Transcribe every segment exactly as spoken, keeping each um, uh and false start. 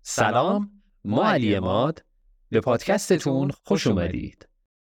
سلام، ما علی عماد، به پادکستتون خوش اومدید.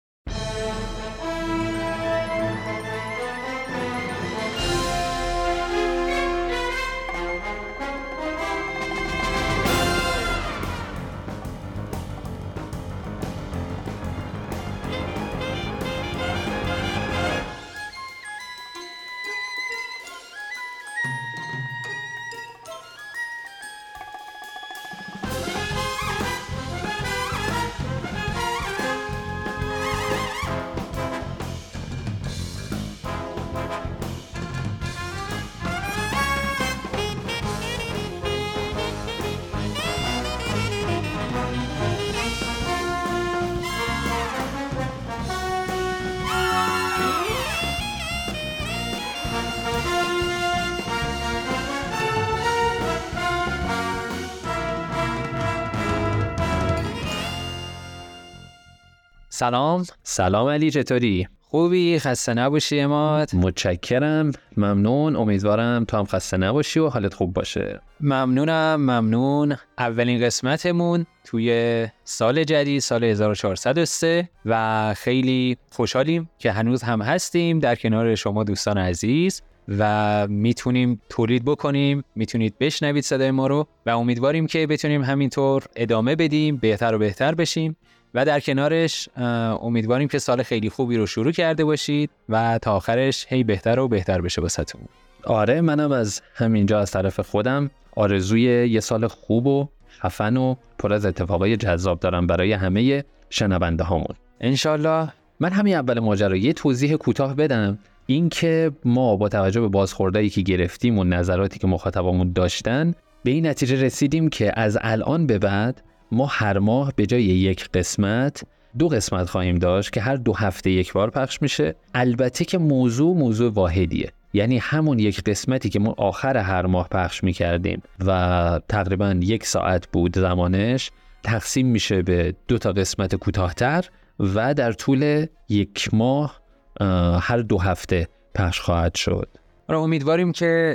سلام. سلام علی، چطوری؟ خوبی؟ خسته نباشی عماد. متشکرم، ممنون. امیدوارم تو هم خسته نباشی و حالت خوب باشه. ممنونم ممنون. اولین قسمتمون توی سال جدید، سال هزار و چهارصد و سه، و خیلی خوشحالیم که هنوز هم هستیم در کنار شما دوستان عزیز و میتونیم تولید بکنیم، میتونید بشنوید صدای ما رو و امیدواریم که بتونیم همینطور ادامه بدیم، بهتر و بهتر بشیم و در کنارش امیدواریم که سال خیلی خوبی رو شروع کرده باشید و تا آخرش هی بهتر و بهتر بشه واسهتون. آره، منم از همینجا از طرف خودم آرزوی یه سال خوب و خفن و پر از اتفاقای جذاب دارم برای همه شنونده هامون. انشالله. من همین اول ماجرا یه توضیح کوتاه بدم. این که ما با توجه به بازخوردایی که گرفتیم و نظراتی که مخاطبامون داشتن به این نتیجه رسیدیم که از الان به بعد ما هر ماه به جای یک قسمت دو قسمت خواهیم داشت که هر دو هفته یک بار پخش میشه. البته که موضوع موضوع واحدیه، یعنی همون یک قسمتی که ما آخر هر ماه پخش میکردیم و تقریبا یک ساعت بود زمانش، تقسیم میشه به دو تا قسمت کوتاه‌تر و در طول یک ماه هر دو هفته پخش خواهد شد. را امیدواریم که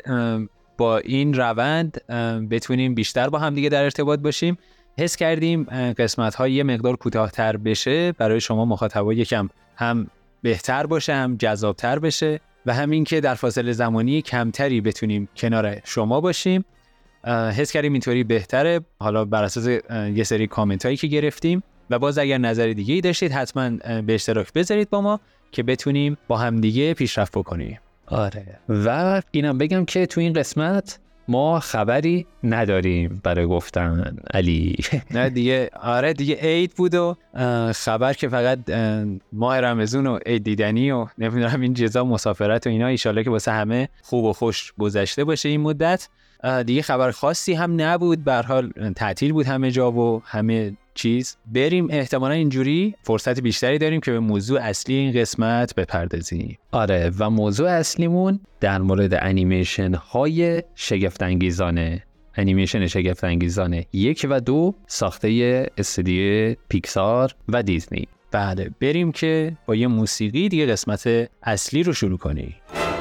با این روند بتونیم بیشتر با هم دیگه در ارتباط باشیم. حس کردیم قسمت‌ها یه مقدار کوتاه‌تر بشه برای شما مخاطبا، یکم هم بهتر باشه، هم جذاب‌تر بشه و همین که در فاصله زمانی کمتری بتونیم کنار شما باشیم. حس کردیم اینطوری بهتره. حالا بر اساس یه سری کامنتایی که گرفتیم و باز اگر نظر دیگه‌ای داشتید حتما به اشتراک بذارید با ما که بتونیم با هم دیگه پیشرفت بکنیم. آره، و اینم بگم که تو این قسمت ما خبری نداریم برای گفتن علی. نه دیگه، آره دیگه عید بود و خبر که فقط ماه رمضان و عید دیدنی و نمیدونم این جزا مسافرت و اینا، ان شاءالله که واسه همه خوب و خوش گذشته باشه این مدت. دیگه خبر خاصی هم نبود، به هر حال تعطیل بود همه جا و همه چیز. بریم احتمالاً اینجوری فرصت بیشتری داریم که به موضوع اصلی این قسمت بپردازیم. آره، و موضوع اصلیمون در مورد انیمیشن های شگفت انگیزانه، انیمیشن شگفت انگیزانه یک و دو ساخته استودیو پیکسار و دیزنی. بله، بریم که با یه موسیقی دیگه قسمت اصلی رو شروع کنیم.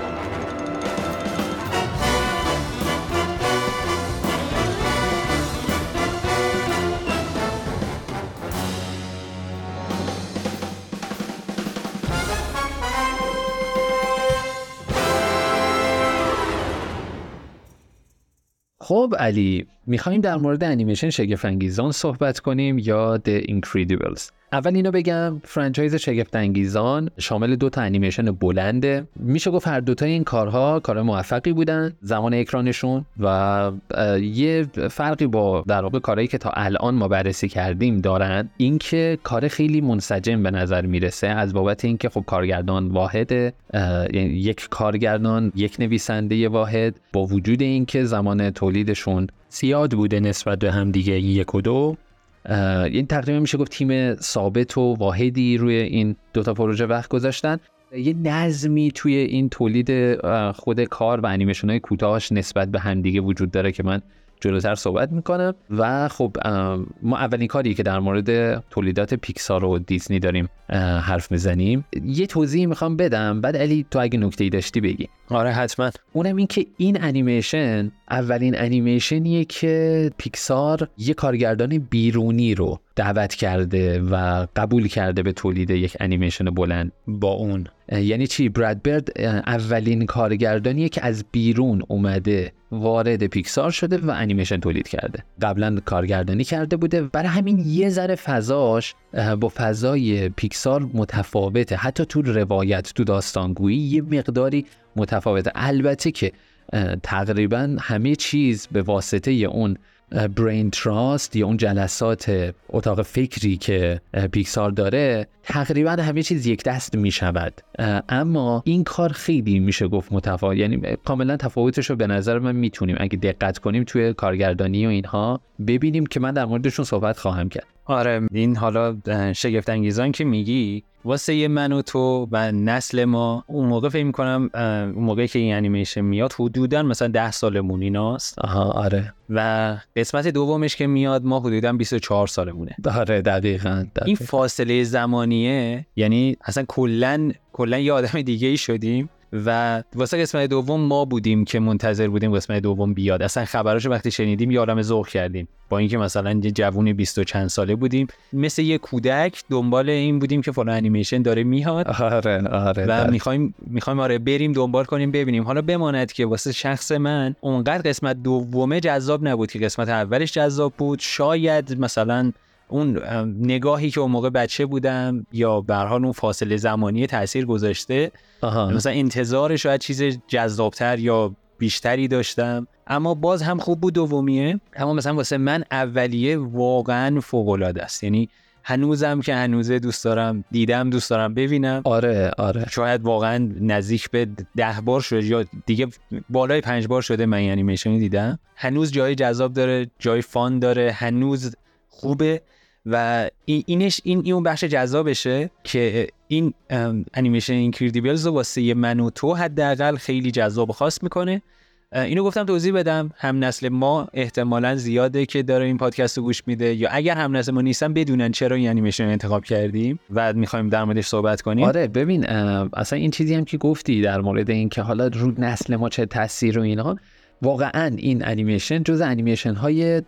خب علی، میخوایم در مورد انیمیشن شگفت انگیزان صحبت کنیم یا The Incredibles؟ اول اینو بگم، فرانچایز شگفت انگیزان شامل دو تا انیمیشن بلنده. میشه گفت هر دو تا این کارها کار موفقی بودن زمان اکرانشون و یه فرقی با در واقع کارهایی که تا الان ما بررسی کردیم دارن، این که کار خیلی منسجم به نظر میرسه از بابت اینکه خب کارگردان واحده، یعنی یک کارگردان، یک نویسنده واحد، با وجود اینکه زمان تولیدشون زیاد بوده نسبت به هم دیگه یک و دو. این تقریبا میشه گفت تیم ثابت و واحدی روی این دوتا پروژه وقت گذاشتن. یه نظمی توی این تولید خود کار و انیمیشن‌های کوتاهش نسبت به هم دیگه وجود داره که من جلوتر صحبت میکنم. و خب ما اولین کاری که در مورد تولیدات پیکسار و دیزنی داریم حرف میزنیم، یه توضیح میخوام بدم، بعد علی تو اگه نکته‌ای داشتی بگی. آره حتما. اونم این که این انیمیشن اولین انیمیشنیه که پیکسار یه کارگردان بیرونی رو دعوت کرده و قبول کرده به تولید یک انیمیشن بلند با اون. یعنی چی؟ براد برد اولین کارگردانیه که از بیرون اومده وارد پیکسار شده و انیمیشن تولید کرده. قبلا کارگردانی کرده بوده، برای همین یه ذره فضاش با فضای پیکسار متفاوته، حتی تو روایت، تو داستانگویی یه مقداری متفاوته. البته که تقریبا همه چیز به واسطه اون برین تراست یا اون جلسات اتاق فکری که پیکسار داره تقریبا همه چیز یک دست می شود، اما این کار خیلی میشه گفت متفاوت، یعنی کاملا تفاوتش رو به نظر من میتونیم اگه دقت کنیم توی کارگردانی و اینها ببینیم که من در موردشون صحبت خواهم کرد. آره این حالا شگفت انگیزان که میگی واسه من و تو و نسل ما اون موقع فکر می‌کنم اون موقعی که این انیمیشن میاد حدوداً مثلا ده سالمون ایناست. آها آره. و قسمت دومش که میاد ما حدوداً بیست و چهار سالمونه. آره دقیقاً, دقیقاً. این فاصله زمانیه یعنی اصلا کلاً کلاً یه آدم دیگه ای شدیم و واسه قسمت دوم ما بودیم که منتظر بودیم قسمت دوم بیاد. اصلا خبراشو وقتی شنیدیم یه عالمه ذوق کردیم، با اینکه مثلا یه جوون بیست و چند ساله بودیم مثل یه کودک دنبال این بودیم که فلان انیمیشن داره میاد. آره آره. و میخوایم میخوایم آره بریم دنبال کنیم ببینیم. حالا بماند که واسه شخص من اونقدر قسمت دومه جذاب نبود که قسمت اولش جذاب بود. شاید مثلا اون نگاهی که اون موقع بچه بودم یا به هر حال اون فاصله زمانی تأثیر گذاشته. آها. مثلا انتظار شاید چیز جذابتر یا بیشتری داشتم، اما باز هم خوب بود دومیه. اما مثلا واسه من اولیه واقعا فوق‌العاده است، یعنی هنوزم که هنوزه دوست دارم دیدم، دوست دارم ببینم. آره آره. شاید واقعا نزدیک به ده بار شده یا دیگه بالای پنج بار شده من انیمیشن دیدم. هنوز جای جذاب داره، جای فان داره، هنوز خوبه و اینش این اون بخش جذابشه که این انیمیشن اینکریدیبلز رو واسه من و تو حداقل خیلی جذاب و خاص میکنه. اینو گفتم توضیح بدم، هم نسل ما احتمالاً زیاده که داره این پادکست رو گوش میده، یا اگر هم نسل ما نیستن بدونن چرا این انیمیشن رو انتخاب کردیم و میخوایم در موردش صحبت کنیم. آره ببین اصلا این چیزی هم که گفتی در مورد این که حالا رو نسل ما چه تاثیر و اینا، واقعاً این انیمیشن جز انیمیشن های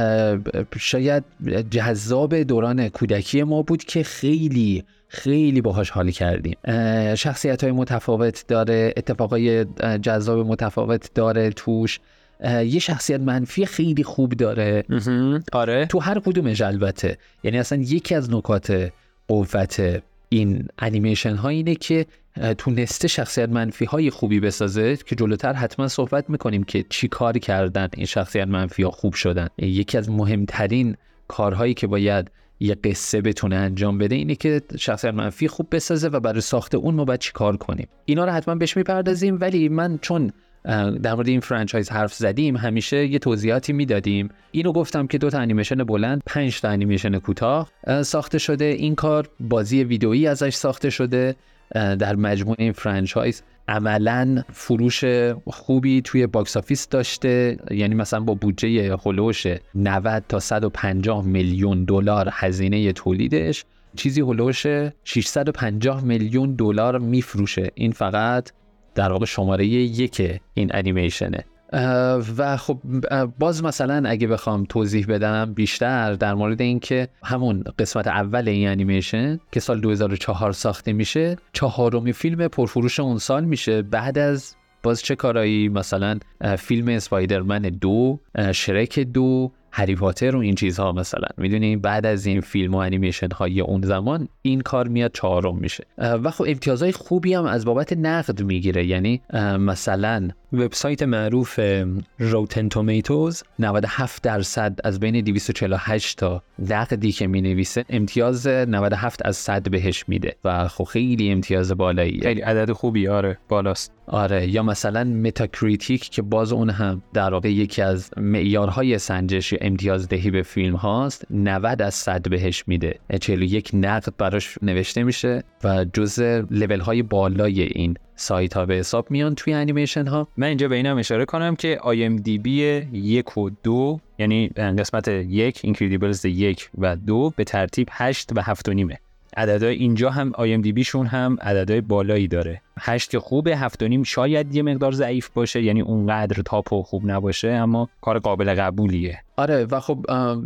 شاید جذاب دوران کودکی ما بود که خیلی خیلی باهاش حال کردیم. شخصیت‌های متفاوت داره، اتفاقای جذاب متفاوت داره توش، یه شخصیت منفی خیلی خوب داره. آره تو هر کدومش البته. یعنی اصلا یکی از نکات قوت این انیمیشن ها اینه که تونسته شخصیت منفی های خوبی بسازه که جلوتر حتما صحبت میکنیم که چی کار کردن این شخصیت منفی ها خوب شدن. یکی از مهمترین کارهایی که باید یه قصه بتونه انجام بده اینه که شخصیت منفی خوب بسازه و برای ساخت اون ما باید چی کار کنیم. اینا رو حتما بهش میپردازیم، ولی من چون در مورد این فرانچایز حرف زدیم همیشه یه توضیحاتی میدادیم. اینو گفتم که دو تا انیمیشن بلند، پنج تا انیمیشن کوتاه ساخته شده. این کار بازی ویدئویی ازش ساخته شده. در مجموع این فرانچایز عملاً فروش خوبی توی باکس آفیس داشته، یعنی مثلا با بودجه هولوش نود تا صد و پنجاه میلیون دلار هزینه تولیدش چیزی هولوش ششصد و پنجاه میلیون دلار میفروشه. این فقط در واقع شماره یک این انیمیشنه. و خب باز مثلا اگه بخوام توضیح بدم بیشتر در مورد این که همون قسمت اول این انیمیشن که سال دو هزار و چهار ساخته میشه، چهارمی فیلم پرفروش اون سال میشه، بعد از باز چه کارایی، مثلا فیلم اسپایدرمن دو، شرک دو، هری پاتر و این چیزها. مثلا میدونی بعد از این فیلم و انیمیشن های اون زمان این کار میاد چهارم میشه و خب امتیازهای خوبی هم از بابت نقد میگیره. یعنی مثلا وبسایت معروف روتن تومیتوز نود و هفت درصد از بین دویست و چهل و هشت تا نقدی که مینویسه امتیاز نود و هفت از صد بهش میده و خب خیلی امتیاز بالاییه، خیلی عدد خوبی. آره بالاست. آره یا مثلا متاکریتیک که باز اون هم در واقع یکی از معیارهای سنجش امتیاز دهی به فیلم هاست، نود از صد بهش میده. چهل و یک نقد براش نوشته میشه و جزء لول های بالای این سایت ها به حساب میان توی انیمیشن ها. من اینجا به اینم اشاره کنم که آی ام دی بی یک و دو، یعنی قسمت یک اینکریدیبلز یک و دو به ترتیب هشت و هفت و نیمه. عددهای اینجا هم آی ام دی بی شون هم عددهای بالایی داره. هشت که خوبه، هفت و نیم شاید یه مقدار ضعیف باشه، یعنی اونقدر تاپ و خوب نباشه، اما کار قابل قبولیه. آره و خب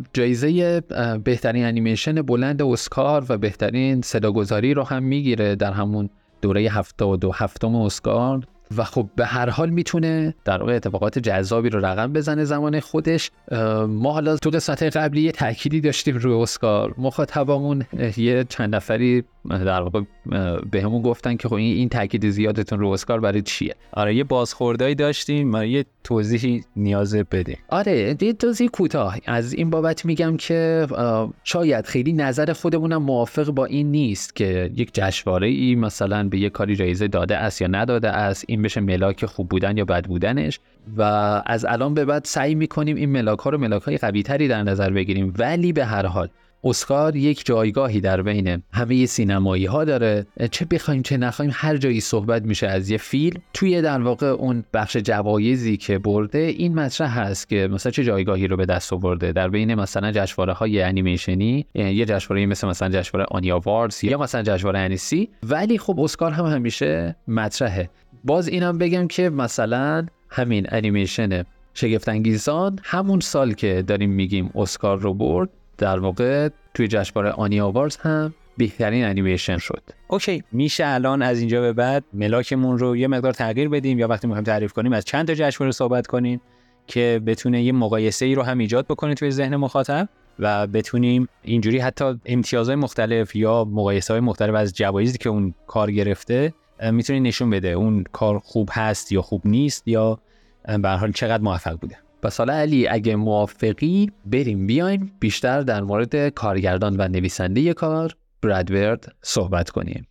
جایزه بهترین انیمیشن بلند اسکار و بهترین صداگذاری رو هم میگیره در همون دوره هفتاد و هفتم اسکار و خب به هر حال میتونه در واقع اتفاقات جذابی رو رقم بزنه زمان خودش. ما حالا تو قسمت قبلی یه تأکیدی داشتیم روی اسکار، مخاطبامون یه چند نفری در واقع بهمون گفتن که خب این این تأکید زیادتون روی اسکار برای چیه؟ آره یه بازخوردایی داشتیم، ما یه توضیحی نیاز بده. آره یه توضیح کوتاه از این بابت میگم که شاید خیلی نظر خودمونم موافق با این نیست که یک جشنواره‌ای مثلا به یک کاری جایزه داده است یا نداده است، این بشه ملاک خوب بودن یا بد بودنش و از الان به بعد سعی میکنیم این ملاک ها رو ملاک های قوی تری در نظر بگیریم. ولی به هر حال اسکار یک جایگاهی در بین همه سینمایی ها داره، چه بخوایم چه نخوایم هر جایی صحبت میشه از یه فیلم، توی در واقع اون بخش جوایزی که برده این مطرح هست که مثلا چه جایگاهی رو به دست آورده در بین مثلا جشنواره های انیمیشنی، یه جشنواره مثل مثلا جشنواره آنی اواردز یا مثلا جشنواره انیسی. ولی خب اسکار هم همیشه مطرحه. باز اینم بگم که مثلا همین انیمیشن شگفت انگیزان همون سال که داریم میگیم اسکار رو برد، در واقع توی جشنواره آنی آواردز هم بهترین انیمیشن شد. اوکی، میشه الان از اینجا به بعد ملاکمون رو یه مقدار تغییر بدیم یا وقتی میخوایم تعریف کنیم از چند تا جشنواره صحبت کنیم که بتونه یه مقایسه ای رو هم ایجاد بکنه توی ذهن مخاطب و بتونیم اینجوری حتی امتیازهای مختلف یا مقایسه‌های مختلف از جوایزی که اون کار گرفته میتونه نشون بده اون کار خوب هست یا خوب نیست یا به هر حال چقدر موفق بوده. پس حالا علی اگه موافقی بریم بیایم بیشتر در مورد کارگردان و نویسنده کار براد برد صحبت کنیم.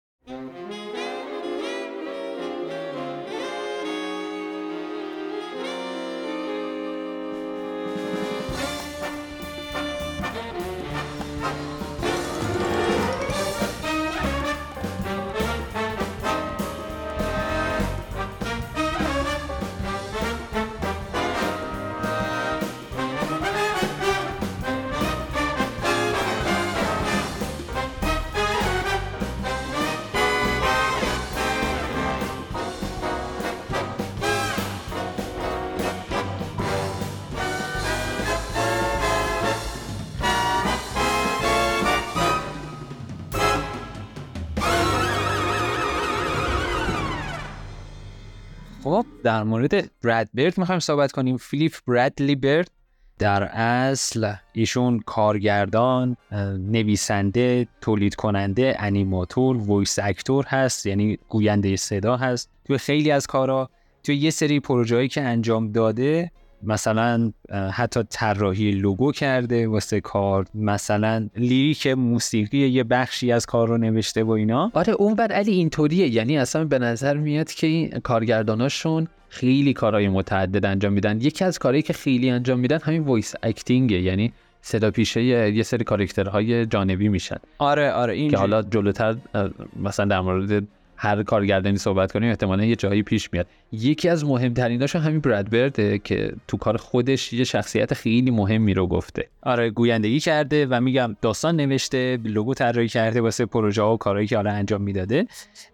خب در مورد براد برد میخوایم صحبت کنیم. فیلیپ برادلی برد در اصل ایشون کارگردان، نویسنده، تولید کننده، انیماتور، وایس اکتور هست، یعنی گوینده صدا هست. توی خیلی از کارا، توی یه سری پروژه‌ای که انجام داده، مثلا حتی طراحی لوگو کرده واسه کار، مثلا لیریک موسیقی یه بخشی از کار رو نوشته و اینا. آره اون بر علی اینطوریه، یعنی اصلا به نظر میاد که این کارگرداناشون خیلی کارهای متعدد انجام میدن. یکی از کارهایی که خیلی انجام میدن همین وایس اکتینگه، یعنی صدا پیشه یه سری کاراکترهای جانبی میشن. آره آره این که حالا جلوتر مثلا در مورد هر کارگردانی صحبت کنیم احتمالاً یه جایی پیش میاد. یکی از مهمتریناشون همین براد برده که تو کار خودش یه شخصیت خیلی مهمی رو گفته. آره گویندگی کرده و میگم داستان نوشته، لوگو طراحی کرده واسه پروژه ها و کارهایی که حالا انجام میداده.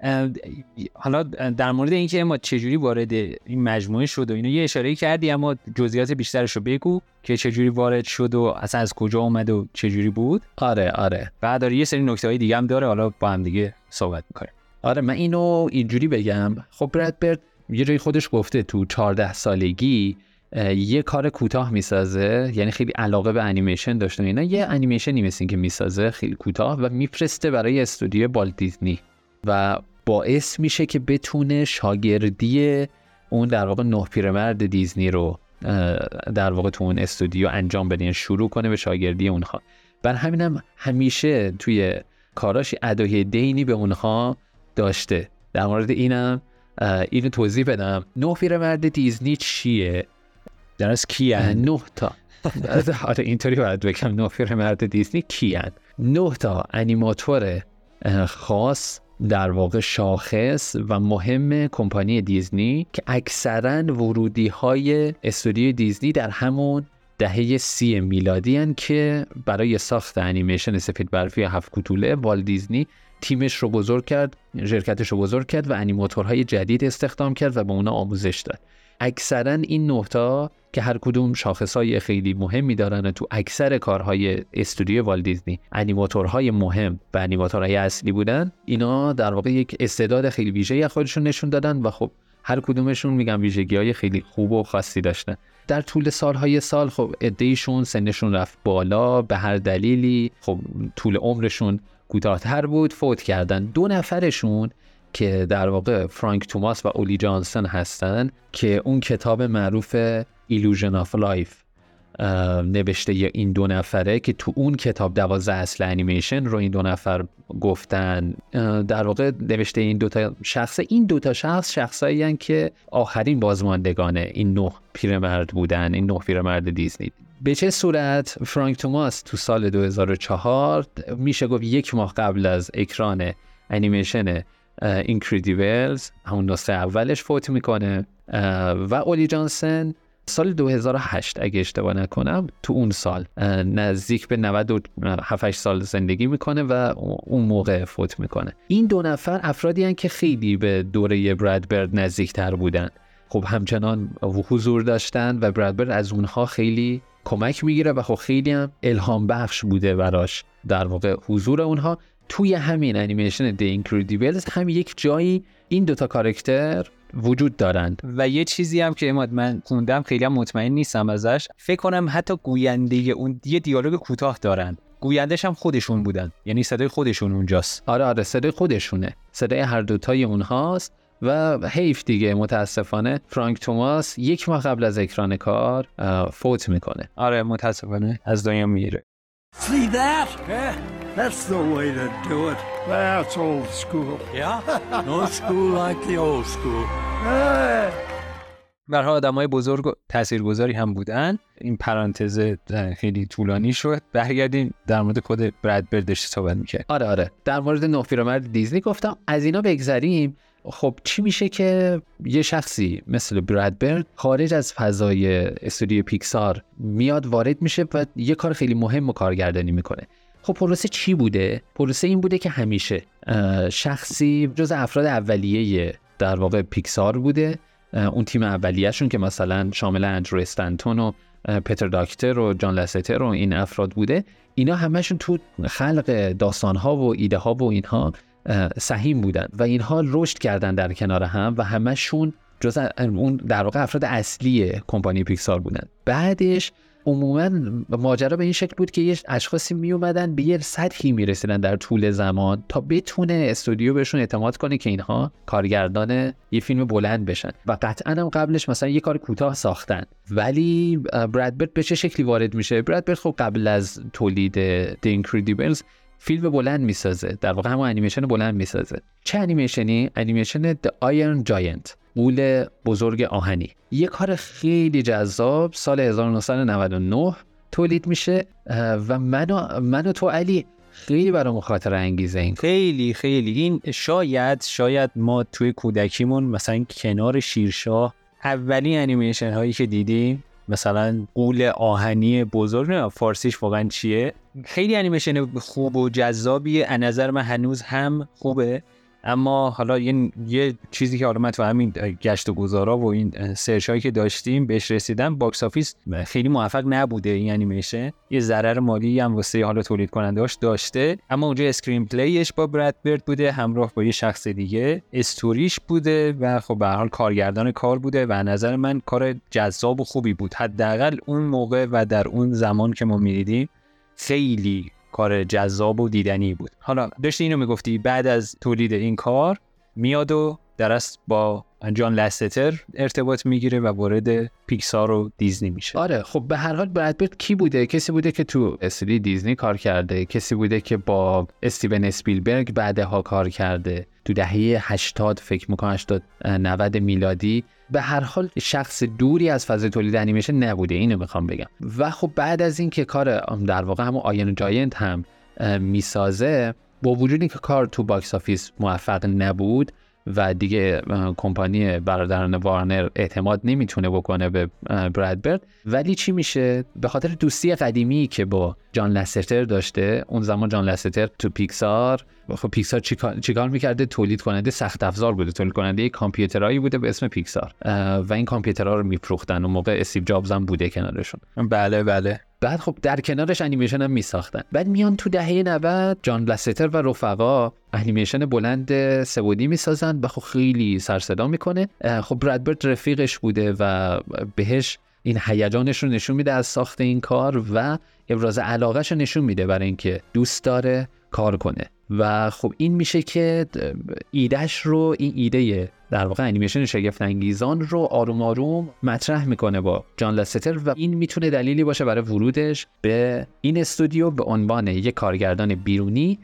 حالا در مورد اینکه ما چجوری وارد این مجموعه شد و اینا یه اشاره‌ای کردی، اما جزئیات بیشترش رو بگو که چجوری وارد شد و اصلا از کجا اومد و چجوری بود. آره آره بعد داره یه سری نکته‌های دیگه هم داره، حالا با هم دیگه صحبت می‌کنیم. آره من اینو اینجوری بگم. خب براد برد یه جایی خودش گفته تو چهارده سالگی یه کار کوتاه میسازه، یعنی خیلی علاقه به انیمیشن داشته. اینا یه انیمیشنی مثل این که میسازه خیلی کوتاه و میفرسته برای استودیو والت دیزنی و باعث میشه که بتونه شاگردی اون در واقع نه پیرمرد دیزنی رو در واقع تو اون استودیو انجام بده، یعنی شروع کنه به شاگردی اونها. بر همینم همیشه توی کاراش ادای دینی به اونها داشته. در مورد اینم اینو توضیح بدم. نه پیرمرد دیزنی چیه؟ درست کیه؟ نه تا آره اینطوری باید بگم. نه پیرمرد دیزنی کیه؟ نه تا انیماتور خاص در واقع شاخص و مهم کمپانی دیزنی که اکثرا ورودی های استودیو دیزنی در همون دهه سی میلادی هن که برای ساخت انیمیشن سفید برفی هفت کوتوله والت دیزنی تیمش رو بزرگ کرد، شرکتش رو بزرگ کرد و انیماتورهای جدید استخدام کرد و به اونا آموزش داد. اکثرا این نه تا که هر کدوم شاخصهای خیلی مهمی دارن تو اکثر کارهای استودیو والت دیزنی انیماتورهای مهم و انیماتورهای اصلی بودن، اینا در واقع یک استعداد خیلی ویژه‌ای خودشون نشون دادن و خب هر کدومشون میگم ویژگی‌های خیلی خوب و خاصی داشتن. در طول سالهای سال خب عده‌ایشون سنشون رفت بالا، به هر دلیلی خب طول عمرشون کوتاه‌تر بود، فوت کردن. دو نفرشون که در واقع فرانک توماس و اولی جانسون هستن که اون کتاب معروف ایلوژن آف لایف نوشته ی این دو نفره که تو اون کتاب دوازده اصل انیمیشن رو این دو نفر گفتن، در واقع نوشته این دوتا شخص این دوتا شخص شخصایی هستن که آخرین بازماندگان این نه پیرمرد بودن، این نه پیرمرد دیزنی. به چه صورت فرانک توماس تو سال دو هزار و چهار میشه گفت یک ماه قبل از اکران انیمیشن اینکریدیبلز همون نسخه اولش فوت میکنه و اولی جانسون سال دو هزار و هشت اگه اشتباه نکنم تو اون سال نزدیک به نود و هفت سال زندگی میکنه و اون موقع فوت میکنه. این دو نفر افرادی هستند که خیلی به دوره براد برد نزدیکتر بودن، خب همچنان حضور داشتن و براد برد از اونها خیلی کمک میگیره و خب خیلی هم الهام بخش بوده براش در واقع حضور اونها. توی همین انیمیشن دی اینکریدیبلز هم یک جایی این دوتا کاراکتر وجود دارند. و یه چیزی هم که اماد من خوندم خیلی هم مطمئن نیستم ازش، فکر کنم حتی گوینده اون یه دیالوگ کوتاه دارن، گویندش هم خودشون بودن، یعنی صدای خودشون اونجاست. آره آره صدای خودشونه، صدای هر دوتای اونهاست و حیف دیگه متاسفانه فرانک توماس یک ماه قبل از اکران کار فوت میکنه. آره متاسفانه از دنیا میره. See that? Yeah, that's the way to do it. That's old school. Yeah? No school like the old school. برها آدمای بزرگ و تاثیرگذاری هم بودن. این پرانتز خیلی طولانی شد. برگردیم در مورد خود براد برد صحبت می‌کنیم. آره آره در مورد نه پیرمرد دیزنی گفتم. از اینا بگذریم. خب چی میشه که یه شخصی مثل براد برد خارج از فضای استودیو پیکسار میاد وارد میشه و یه کار خیلی مهم و کارگردانی میکنه؟ خب پروسه چی بوده؟ پروسه این بوده که همیشه شخصی جز افراد اولیه در واقع پیکسار بوده، اون تیم اولیه‌شون که مثلا شامل اندرو استنتون و پتر داکتر و جان لستر و این افراد بوده، اینا همشون تو خلق داستان‌ها و ایده‌ها و اینها سهیم بودن و اینها رشد کردن در کنار هم و همشون جز اون در واقع افراد اصلی کمپانی پیکسار بودن. بعدش عموما ماجرا به این شکل بود که یه اشخاصی می اومدن به یه سطحی می رسیدن در طول زمان تا بتونه استودیو بهشون اعتماد کنه که اینها کارگردان یه فیلم بلند بشن و قطعا هم قبلش مثلا یه کار کوتاه ساختن. ولی براد برد به چه شکلی وارد میشه؟ براد برد خب قبل از تولید دی اینکریدیبلز فیلم بلند میسازه، در واقع همون انیمیشن بلند میسازه. چه انیمیشنی؟ انیمیشن The Iron Giant، غول بزرگ آهنی. یه کار خیلی جذاب سال هزار و نهصد و نود و نه تولید میشه و من و, من و تو علی خیلی برام خاطره انگیزه. این خیلی خیلی این شاید شاید ما توی کودکیمون مثلا کنار شیرشاه اولین انیمیشن هایی که دیدیم مثلا غول آهنی بزرگ، نه فارسیش واقعا چیه، خیلی انیمیشن خوب و جذابیه، از نظر من هنوز هم خوبه. اما حالا یه, یه چیزی که حالا من تو همین گشت و گذارا و این سرچ هایی که داشتیم بهش رسیدم، باکس آفیس خیلی موفق نبوده این انیمیشن، یه ضرر مالی هم واسه حالا تولید کننده‌اش داشته. اما اونجا اسکرین پلیش با براد برد بوده همراه با یه شخص دیگه، استوریش بوده و خب به هر حال کارگردان کار بوده و نظر من کار جذاب و خوبی بود، حداقل اون موقع و در اون زمان که ما می‌دیدیم خیلی کار جذاب و دیدنی بود. حالا داشتی اینو میگفتی بعد از تولید این کار میاد و درست با جان لستر ارتباط میگیره و وارد پیکسار و دیزنی میشه. آره خب به هر حال براد برد کی بوده؟ کسی بوده که تو استودیو دیزنی کار کرده، کسی بوده که با استیون اسپیلبرگ بعدها کار کرده تو دهه هشتاد، فکر میکنم هشتاد نود میلادی. به هر حال شخص دوری از فضای تولید انیمیشن نبوده، اینو میخوام بگم. و خب بعد از این که کار در واقع همون آیرن جاینت هم میسازه، با وجودی که کار تو باکس آفیس موفق نبود و دیگه کمپانی برادران وارنر اعتماد نمیتونه بکنه به براد برد، ولی چی میشه؟ به خاطر دوستی قدیمی که با جان لستر داشته، اون زمان جان لستر تو پیکسار، خب پیکسار چیکار چیکار میکرده؟ تولید کننده سخت افزار بوده، تولید کننده کامپیوترایی بوده به اسم پیکسار و این کامپیوترها رو میفروختن. اون موقع استیو جابز هم بوده کنارشون. بله بله. بعد خب در کنارش انیمیشن هم میساختن. بعد میان تو دهه نود جان لستر و رفقا انیمیشن بلند سه‌بعدی میسازن و خب خیلی سر صدا میکنه. خب براد برد رفیقش بوده و بهش این هیجانش رو نشون میده از ساخت این کار و ابراز علاقهش رو نشون میده برای اینکه دوست داره کار کنه و خب این میشه که ایدهش رو، این ایده در واقع انیمیشن شگفت انگیزان رو آروم آروم مطرح میکنه با جان لستر و این میتونه دلیلی باشه برای ورودش به این استودیو به عنوان یک کارگردان بیرونی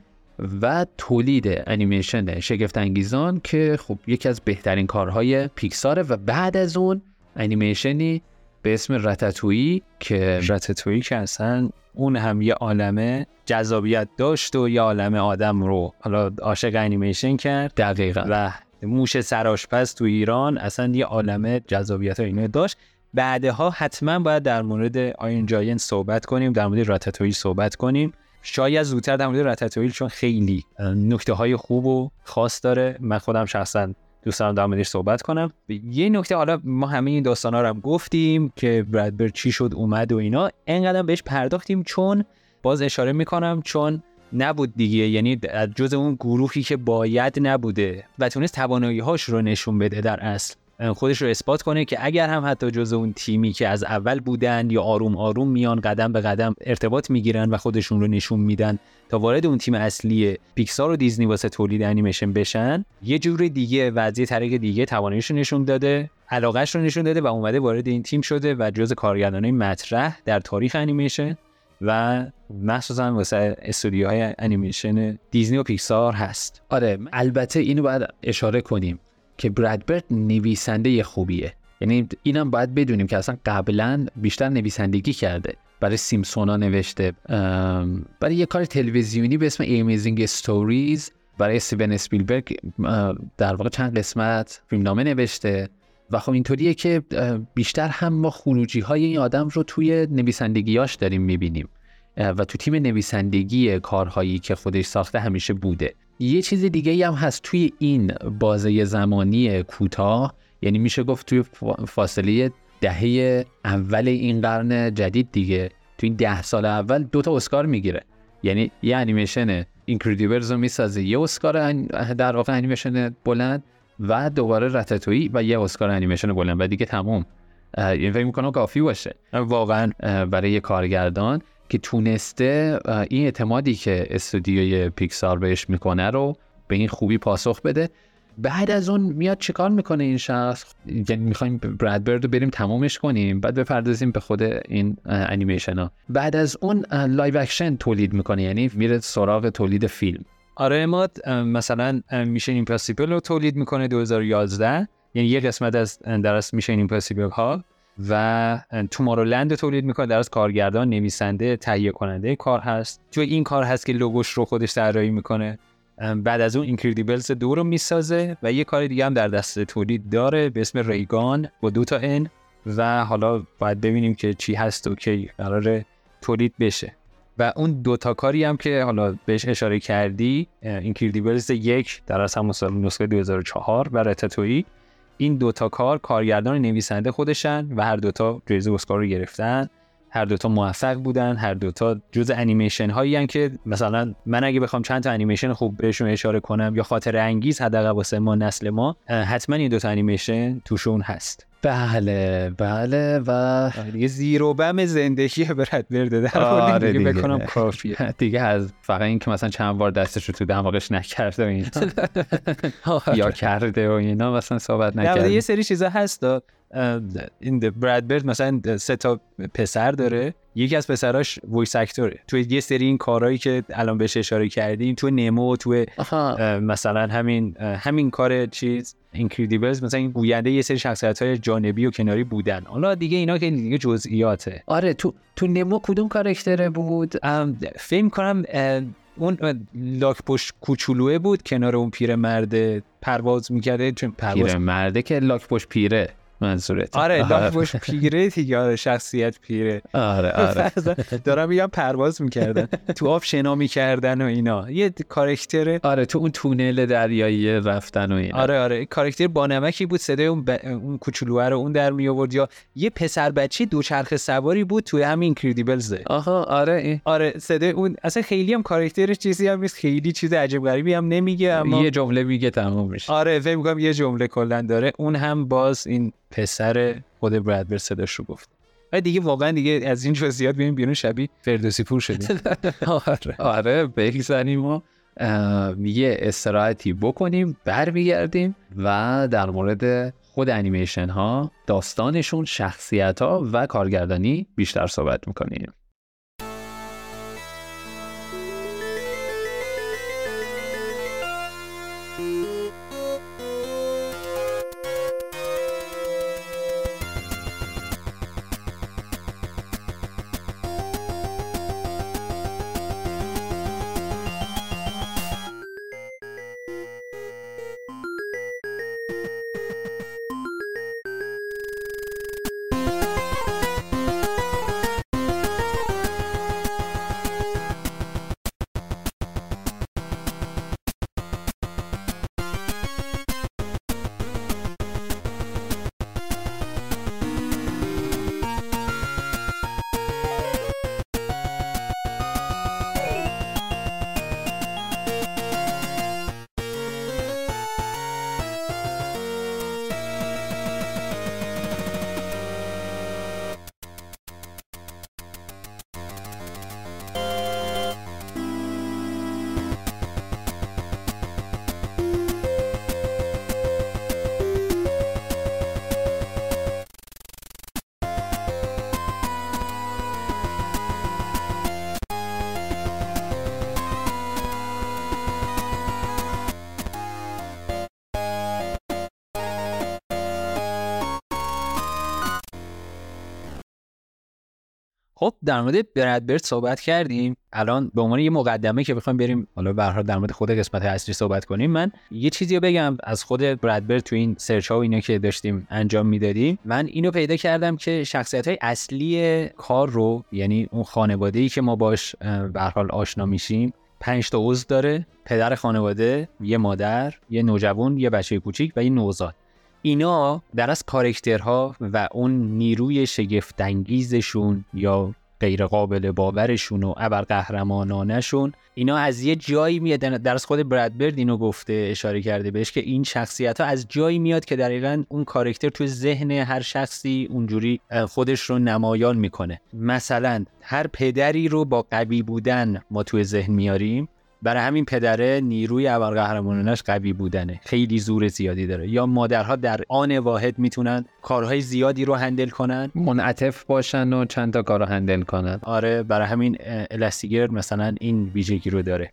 و تولید انیمیشن شگفت انگیزان که خب یکی از بهترین کارهای پیکساره. و بعد از اون انیمیشنی به اسم رتاتویی که رتاتویی که اصلا اون هم یه عالمه جذابیت داشت و یه عالمه آدم رو حالا عاشق انیمیشن کرد. دقیقاً. و موش سرآشپز تو ایران اصلا یه عالمه جذابیت ها اینو داشت. بعدها حتما باید در مورد آیرون جاینت صحبت کنیم، در مورد رتاتویی صحبت کنیم، شاید زودتر در مورد رتاتویی، چون خیلی نکته های خوب و خاص داره. من خودم شخصا دوست دارم در موردش صحبت کنم. یه نکته، حالا ما همه این داستانا رو هم گفتیم که براد برد چی شد اومد و اینا، اینقدر بهش پرداختیم چون باز اشاره میکنم چون نبود دیگه، یعنی از جز اون گروهی که باید نبوده و تونست توانایی‌هاش رو نشون بده، در اصل خودش رو اثبات کنه که اگر هم حتی جز اون تیمی که از اول بودن یا آروم آروم میان قدم به قدم ارتباط میگیرن و خودشون رو نشون میدن تا وارد اون تیم اصلی پیکسار و دیزنی واسه تولید انیمیشن بشن، یه جور دیگه و از یه طریق دیگه تواناییش رو نشون داده، علاقه‌اش رو نشون داده و اومده وارد این تیم شده و جز کارگردانای مطرح در تاریخ انیمیشن و مخصوصا واسه استودیوهای انیمیشن دیزنی و پیکسار هست. آره، البته اینو باید اشاره کنیم که براد برد نویسنده خوبیه، یعنی اینم باید بدونیم که اصلا قبلا بیشتر نویسندگی کرده، برای سیمپسونا نوشته، برای یه کار تلویزیونی به اسم Amazing Stories برای استیون اسپیلبرگ در واقع چند قسمت فیلمنامه نوشته و خب اینطوریه که بیشتر هم ما خروجی های این آدم رو توی نویسندگیاش داریم میبینیم و تو تیم نویسندگی کارهایی که خودش ساخته همیشه بوده. یه چیز دیگه هم هست توی این بازه زمانی کوتاه، یعنی میشه گفت توی فاصله دهه اول این قرن جدید دیگه، توی این ده سال اول دوتا اسکار میگیره، یعنی یه انیمیشن اینکریدیبلز رو میسازه، یه اسکار در واقع انیمیشن بلند و دوباره رتاتویی و یه اسکار انیمیشن بلند و دیگه تموم. این فکر میکنم کافی باشه واقعا برای یه کارگردان که تونسته این اعتمادی که استودیوی پیکسار بهش میکنه رو به این خوبی پاسخ بده. بعد از اون میاد چیکار میکنه این شخص؟ یعنی میخوایم براد برد رو بریم تمومش کنیم، بعد بپردازیم به خود این انیمیشن ها. بعد از اون لایو اکشن تولید میکنه، یعنی میره سراغ تولید فیلم. آره، ما مثلا میشن ایمپاسیبل رو تولید میکنه دو هزار و یازده، یعنی یه قسمت از درست میشن ایمپاسیبل ها، و تومارولند تولید میکنه، در از کارگردان، نویسنده، تهیه کننده کار هست. تو این کار هست که لوگوش رو خودش طراحی میکنه. بعد از اون اینکریدیبلز دو رو میسازه و یه کار دیگه هم در دست تولید داره به اسم ریگان با دو تا ان و حالا باید ببینیم که چی هست و کی قراره تولید بشه. و اون دو تا کاری هم که حالا بهش اشاره کردی، اینکریدیبلز یک در از همون سال نسخه دو هزار و چهار و رتاتویی، این دوتا کار کارگردان نویسنده خودشن و هر دوتا جایزه اسکار رو گرفتن، هر دوتا موفق بودن، هر دوتا جز انیمیشن هایی هستن که مثلا من اگه بخوام چند تا انیمیشن خوب بهشون اشاره کنم یا خاطره انگیز حداقل واسه ما نسل ما، حتما این دوتا انیمیشن توشون هست. بله بله و دیگه زیرو بم زندگی براد برد در آره دیگه بکنم کافیه دیگه، از فقط این که مثلا چند بار دستش رو تو دماغش نکرده و اینا یا کرده و اینا مثلا صحبت نکرده. یه سری چیزا هست دا. این براد برد مثلا سه تا پسر داره، یکی از پسراش وایس اکتوره. تو یه سری این کارهایی که الان بهش اشاره کردیم، تو نمو، تو مثلا همین همین کار چیز اینکریدیبلز، مثلا این گوینده یه سری شخصیت‌های جانبی و کناری بودن. حالا دیگه اینا که دیگه جزئیاته. آره، تو تو نمو کدوم کاراکتره بود؟ فکر کنم اون لاک پشت کوچولوه بود کنار اون پیرمرد پرواز میکرده، چون پرواز پیرمرده که لاک پشت پیره منظورت. آره لاک پشت پیره دیگه، آره شخصیت پیره. آره آره دارم میگم پرواز میکردن تو آب، شنا میکردن و اینا، یه کاراکتر. آره تو اون تونل دریایی رفتن و اینا. آره آره کاراکتر با نمکی بود، صدای اون ب... اون کوچولوه رو اون در می آورد. یا یه پسر بچه دوچرخه سواری بود توی همین اینکردیبلز. آها آره این. آره صدای اون اصلا خیلی هم کاراکترش چیزی هم نیست، خیلی چیز عجیب غریبی هم نمیگه، اما یه جمله میگه تموم میشه. آره فکر می‌کنم یه جمله کلا داره. اون هم باز این پسر خود براد برد صداش رو گفت. و دیگه واقعا دیگه از این جزئیات بیایم بیرون شبیه فردوسی پور شدیم. آره آره بگذاریم و یه استراحتی بکنیم، برمیگردیم و در مورد خود انیمیشن ها، داستانشون، شخصیت ها و کارگردانی بیشتر صحبت میکنیم. خب در مورد براد برد صحبت کردیم. الان به عنوان یه مقدمه که بخوایم بریم حالا به هر حال در مورد خود قسمت اصلی صحبت کنیم، من یه چیزی رو بگم از خود براد برد. تو این سرچ ها و اینا که داشتیم انجام میدادیم، من اینو پیدا کردم که شخصیت های اصلی کار رو، یعنی اون خانواده‌ای که ما باش به هر حال آشنا میشیم، پنج تا عضو داره. پدر خانواده، یه مادر، یه نوجوان، یه بچه کوچیک و یه نوزاد. اینا در از کاراکترها و اون نیروی شگفت‌انگیزشون یا غیر قابل باورشون و ابرقهرمانانشون، اینا از یه جایی میاد. در از خود براد برد اینو گفته، اشاره کرده بهش که این شخصیت‌ها از جایی میاد که دقیقاً اون کاراکتر توی ذهن هر شخصی اونجوری خودش رو نمایان میکنه. مثلا هر پدری رو با قوی بودن ما توی ذهن میاریم، برای همین پدره نیروی ابرقهرمانانش قوی بودنه، خیلی زور زیادی داره. یا مادرها در آن واحد میتونن کارهای زیادی رو هندل کنن، منعطف باشن و چند تا کارو هندل کنن. آره برای همین الاستیگرد مثلا این ویژگی رو داره.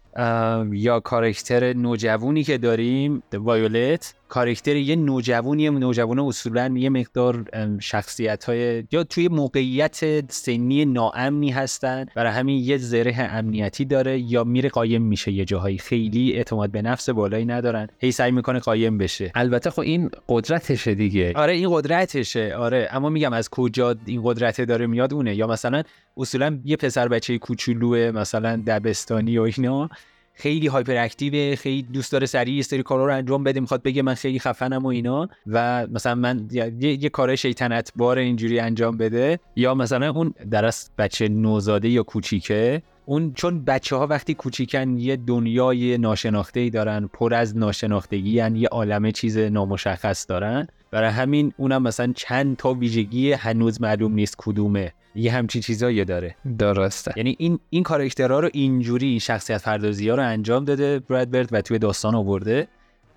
یا کاراکتر نوجوانی که داریم وایولت، کاراکتر یه نوجوانی، نوجوان اصولاً یه مقدار شخصیت‌های یا توی موقعیت سنی ناامنی هستن، برای همین یه ذره امنیتی داره یا میره قایم میشه یه جاهایی، خیلی اعتماد به نفس بالایی ندارن، هی سعی میکنه قایم بشه. البته خب این قدرتشه دیگه. آره این قدرتشه، آره اما میگم از کجا این قدرت داره میاد اونه. یا مثلا اصولاً یه پسر بچه کوچولوه مثلا دبستانی و اینا، خیلی هایپر اکتیوه، خیلی دوست داره سریع استری کارا رو انجام بده، میخواد بگه من خیلی خفنم و اینا، و مثلا من یه, یه کار شیطنت بار اینجوری انجام بده. یا مثلا اون درست بچه نوزاده یا کوچیکه، اون چون بچه ها وقتی کوچیکن یه دنیای ناشناخته‌ای دارن، پر از ناشناختگی هن، یه عالمه چیز نامشخص دارن، برای همین اونم مثلا چند تا ویژگی هنوز معلوم نیست کدومه، یه همچین چیزایی داره. درسته. یعنی این این کاراکترها رو اینجوری شخصیت پردازی‌ها رو انجام داده براد برد و توی داستان آورده.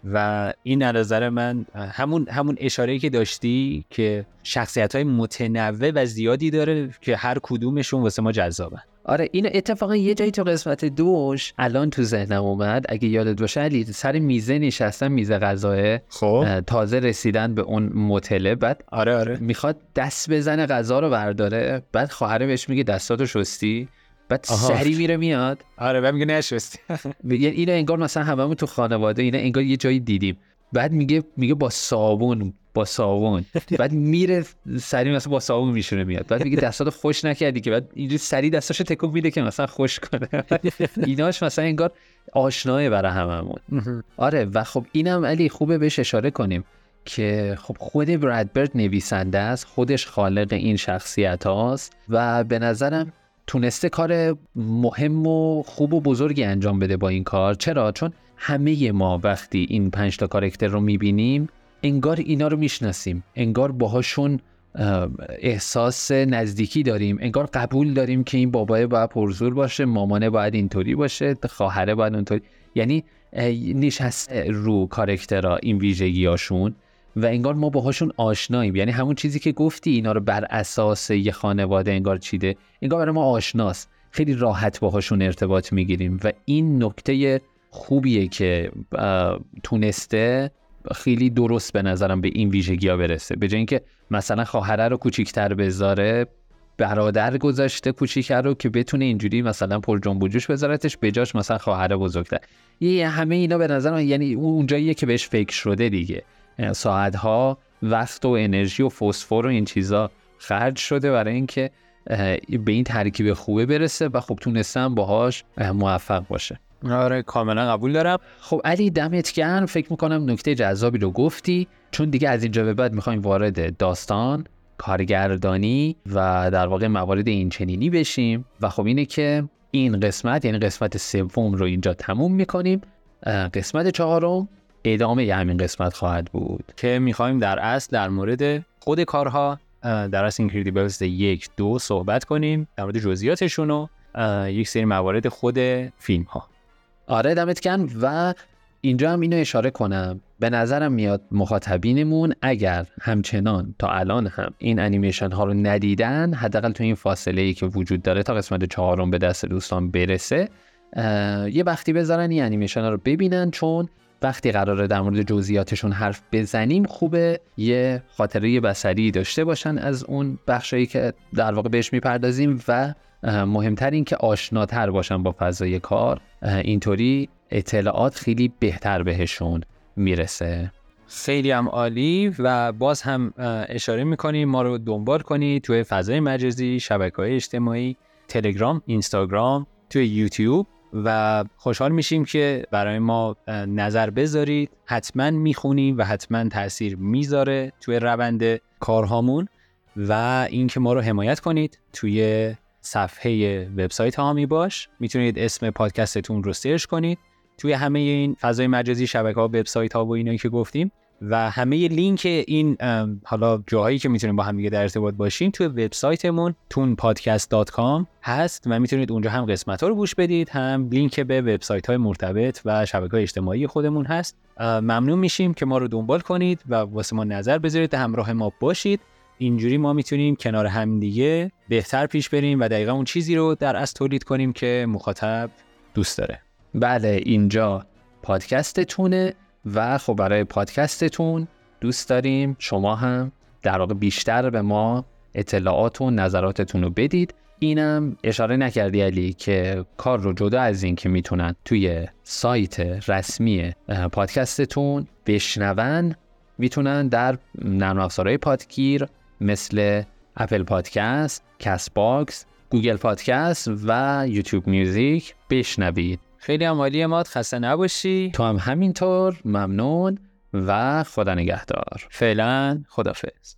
و این از نظر من همون همون اشاره‌ای که داشتی که شخصیت‌های متنوع و زیادی داره که هر کدومشون واسه ما جذابن. آره اینو اتفاقا یه جایی تو قسمت دوش الان تو ذهنم اومد، اگه یادت باشه علی، سر میزه نشستن، میزه غذاه، خب تازه رسیدن به اون موتله، بعد آره آره میخواد دست بزنه غذا رو برداره، بعد خواهره بهش میگه دستاتو شستی؟ بعد سری میره میاد. آره بعد میگه نشستی. یعنی اینو انگار مثلا هممون تو خانواده اینا انگار یه جایی دیدیم. بعد میگه میگه با صابون با صابون بعد میره سری مثلا با صابون میشونه میاد. بعد میگه دستاتو خوش نکردی که، بعد اینجوری سری دستاشو تکون میده که مثلا خوش کنه. ایناش مثلا انگار آشنایه برای هممون. آره و خب اینم علی خوبه بهش اشاره کنیم که خب خود براد برد نویسنده است، خودش خالق این شخصیت هاست و به نظرم تونسته کار مهم و خوب و بزرگی انجام بده با این کار. چرا؟ چون همه ما وقتی این پنج تا کاراکتر رو میبینیم انگار اینا رو میشناسیم، انگار باهاشون احساس نزدیکی داریم، انگار قبول داریم که این بابای باید پرزور باشه، مامانه باید اینطوری باشه، خواهره باید اونطوری. یعنی نشسته رو کاراکترها این ویژگیاشون و انگار ما باهاشون آشناییم. یعنی همون چیزی که گفتی اینا رو بر اساس یه خانواده انگار چیده، انگار برای ما آشناست، خیلی راحت باهاشون ارتباط میگیریم و این نکته خوبیه که تونسته خیلی درست به نظرم به این ویژگی ها برسه. به جای اینکه مثلا خواهره رو کوچیک‌تر بذاره، برادر گذاشته کوچیک‌تر رو که بتونه اینجوری مثلا پر جنب و جوش بذارتش، بجاش مثلا خواهره بزرگتر. یه همه اینا به نظرم یعنی اون جاییه که بهش فکر شده دیگه، ساعتها وقت و انرژی و فسفر و این چیزا خرج شده برای اینکه به این ترکیب خوبه برسه و خب تونستم باهاش موفق باشه. آره کاملا قبول دارم. خب علی دمت گرم، فکر میکنم نکته جذابی رو گفتی، چون دیگه از اینجا به بعد میخوایم وارد داستان، کارگردانی و در واقع موارد این چنینی بشیم و خب اینه که این قسمت یعنی قسمت سوم رو اینجا تموم میکنیم. قسمت چهارم ادامه همین قسمت خواهد بود که میخوایم در اصل در مورد خود کارها در اصل اینکریدیبلز یک دو صحبت کنیم، در مورد جزئیاتشون و یک سری موارد خود فیلم ها. آره دمت گرم. و اینجا هم اینو اشاره کنم، به نظرم میاد مخاطبینمون اگر همچنان تا الان هم این انیمیشن ها رو ندیدن، حداقل تو این فاصله ای که وجود داره تا قسمت چهارم به دست دوستان برسه، یه وقتی بذارن این انیمیشن ها رو ببینن، چون وقتی قراره در مورد جزئیاتشون حرف بزنیم خوبه یه خاطره بصری داشته باشن از اون بخشایی که در واقع بهش میپردازیم و مهمتر این که آشناتر باشن با فضای کار، اینطوری اطلاعات خیلی بهتر بهشون میرسه. خیلی هم عالی. و باز هم اشاره میکنیم ما رو دنبال کنید توی فضای مجازی، شبکه‌های اجتماعی، تلگرام، اینستاگرام، توی یوتیوب و خوشحال میشیم که برای ما نظر بذارید. حتما میخونیم و حتما تأثیر میذاره توی روند کارهامون. و اینکه ما رو حمایت کنید توی صفحه وبسایت هامی باش، میتونید اسم پادکستتون رو سرچ کنید توی همه این فضای مجازی، شبکه‌ها، وبسایت ها و اینایی که گفتیم و همه لینک این حالا جاهایی که میتونیم با هم دیگه در ارتباط باشیم توی وبسایتمون تون پادکست دات کام هست و میتونید اونجا هم قسمت‌ها رو گوش بدید، هم لینک به وبسایت‌های مرتبط و شبکه‌های اجتماعی خودمون هست. ممنون میشیم که ما رو دنبال کنید و واسه ما نظر بذارید، همراه ما باشید. اینجوری ما میتونیم کنار هم دیگه بهتر پیش بریم و دقیقاً اون چیزی رو در اصل تولید کنیم که مخاطب دوست داره. بله اینجا پادکستتونه و خب برای پادکستتون دوست داریم شما هم در واقع بیشتر به ما اطلاعات و نظراتتون رو بدید. اینم اشاره نکردی علی که کار رو جدا از این که میتونن توی سایت رسمی پادکستتون بشنون، میتونن در نرم افزارهای پادگیر مثل اپل پادکست، کست باکس، گوگل پادکست و یوتیوب میوزیک بشنوید. خیلی هم عالی ماد، خسته نباشی. تو هم همینطور، ممنون و خدا نگهدار. فعلا خدافظ.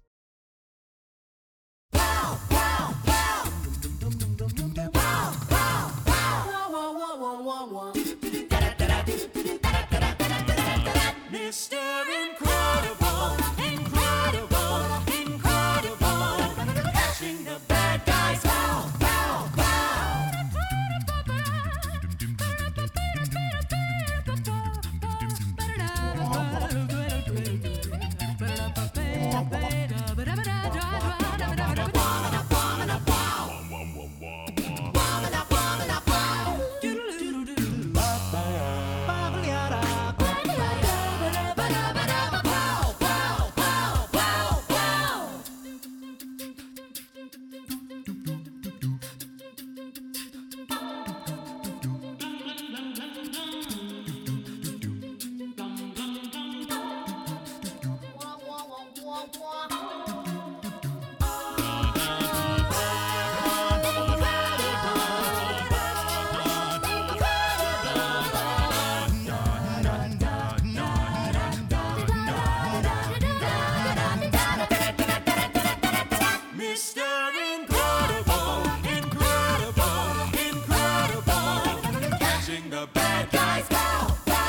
Baby guys go.